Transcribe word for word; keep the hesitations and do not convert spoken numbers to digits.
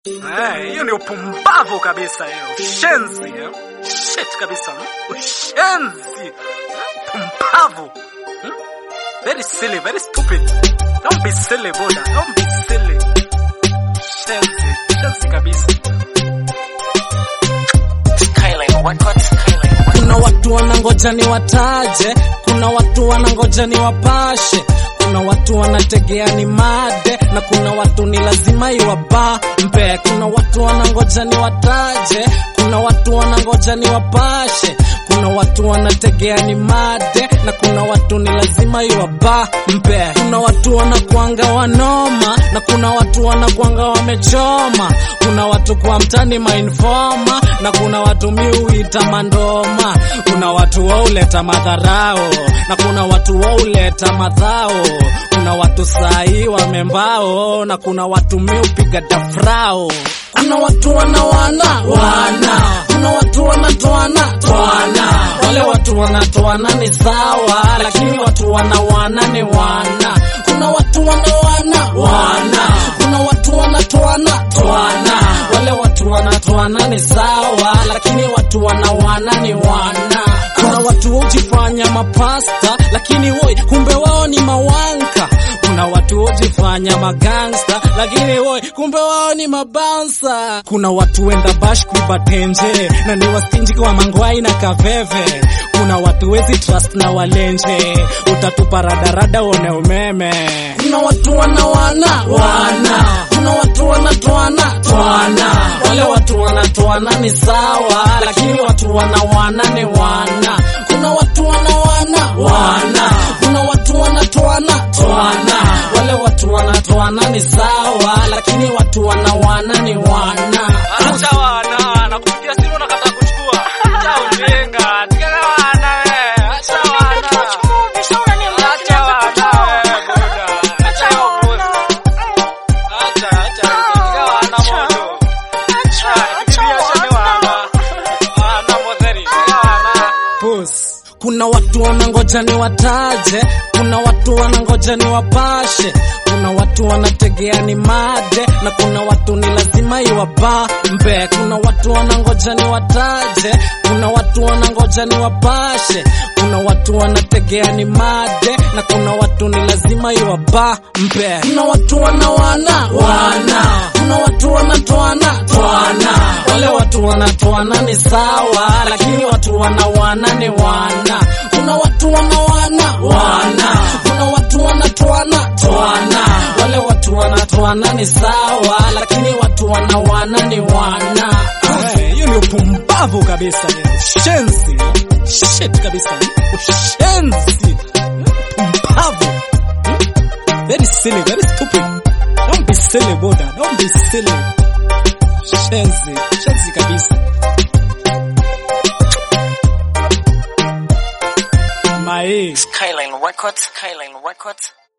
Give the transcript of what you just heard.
Eh, hiyo ni upumbavu kabisa hiyo. Shenzi, eh? Shit kabisa. Shenzi. Pumbavu. Hmm? Very silly, very stupid. Don't be silly, boda. Don't be silly. Shenzi, shenzi kabisa. Skyline, what what Skyline? Kuna watu wanangoja ni wataje, kuna watu wanangoja ni wapashe, kuna watu wanategea ni made, na kuna watu ni lazima iwabambe. Kuna watu wanangoja ni wataje, kuna watu wanangoja ni wapashe, kuna watu wanategea ni made, na kuna watu ni lazima iwabambe. Kuna watu wanakuanga wanoma, na kuna watu wanakuanga wamechoma. Kuna watu kwa mtani mainforma, na kuna watu miuita mandoma. Kuna watu wauleta madharao, na kuna watu wauleta madhao. Kuna watu sahi wamembao, na kuna watu miupiga dafrao. Kuna watu wanawana wana, kuna watu wanatoana toana. Wale watu wanatoana ni sawa, lakini watu wanawana ni wana. Kuna watu wanawana wana, kuna watu wanatoana toana. Wale watu wanatoana ni sawa, lakini watu wanawana ni wana. Kuna watu hujifanya mapasta, lakini woi kumbe wao ni mawanka. Kuna watu hujifanya magangsta, lakini woi kumbe wao ni mabansa. Kuna watu wenda bash kubatenje, na ni wastinji kwa mangwai na kaveve. Kuna watu wezi trust na walenje, utatupa radarada one umeme. Kuna watu wanawana wana, kuna watu wanatoana toana. Wale watu wanatoana ni sawa, lakini watu wanawana ni wana. Kuna watu wanawana wana, kuna watu wanatoana toana. Wale watu wanatoana ni sawa, lakini watu wanawana ni wana. Acha wana, nakupigia simu na kata kuchukua. Acha ujinga, tigana wana we. Acha wana. Acha wana we, boda. Acha wana. Acha, acha, tigana wana mojo. Acha, tigana acha ni wana. Wana modheri, tigana wana. Puss. Kuna watu wanangoja ni wataje, kuna watu wanangoja ni wapashe, kuna watu wanategea ni made, na kuna watu ni lazima iwabambe. Kuna watu wanangoja ni wataje, kuna watu wanangoja ni wapashe, kuna watu wanategea ni made, na kuna watu ni lazima iwabambe. Kuna watu wanawana wana, kuna watu wanatoana toana. Wale watu wanatoana ni sawa, lakini watu wanawana ni wana. Kuna watu wanawana wana, kuna watu wanatoana toana. Wale watu wanatoana ni sawa, lakini watu wanawana ni wana. Eh, hiyo ni upumbavu kabisa hiyo. Shenzi. Shit kabisa. Shenzi. Pumbavu. Very silly, very stupid. Don't be silly, boda. Don't be silly. Shenzi. Shenzi kabisa. Mae. Skyline, what what Skyline, what what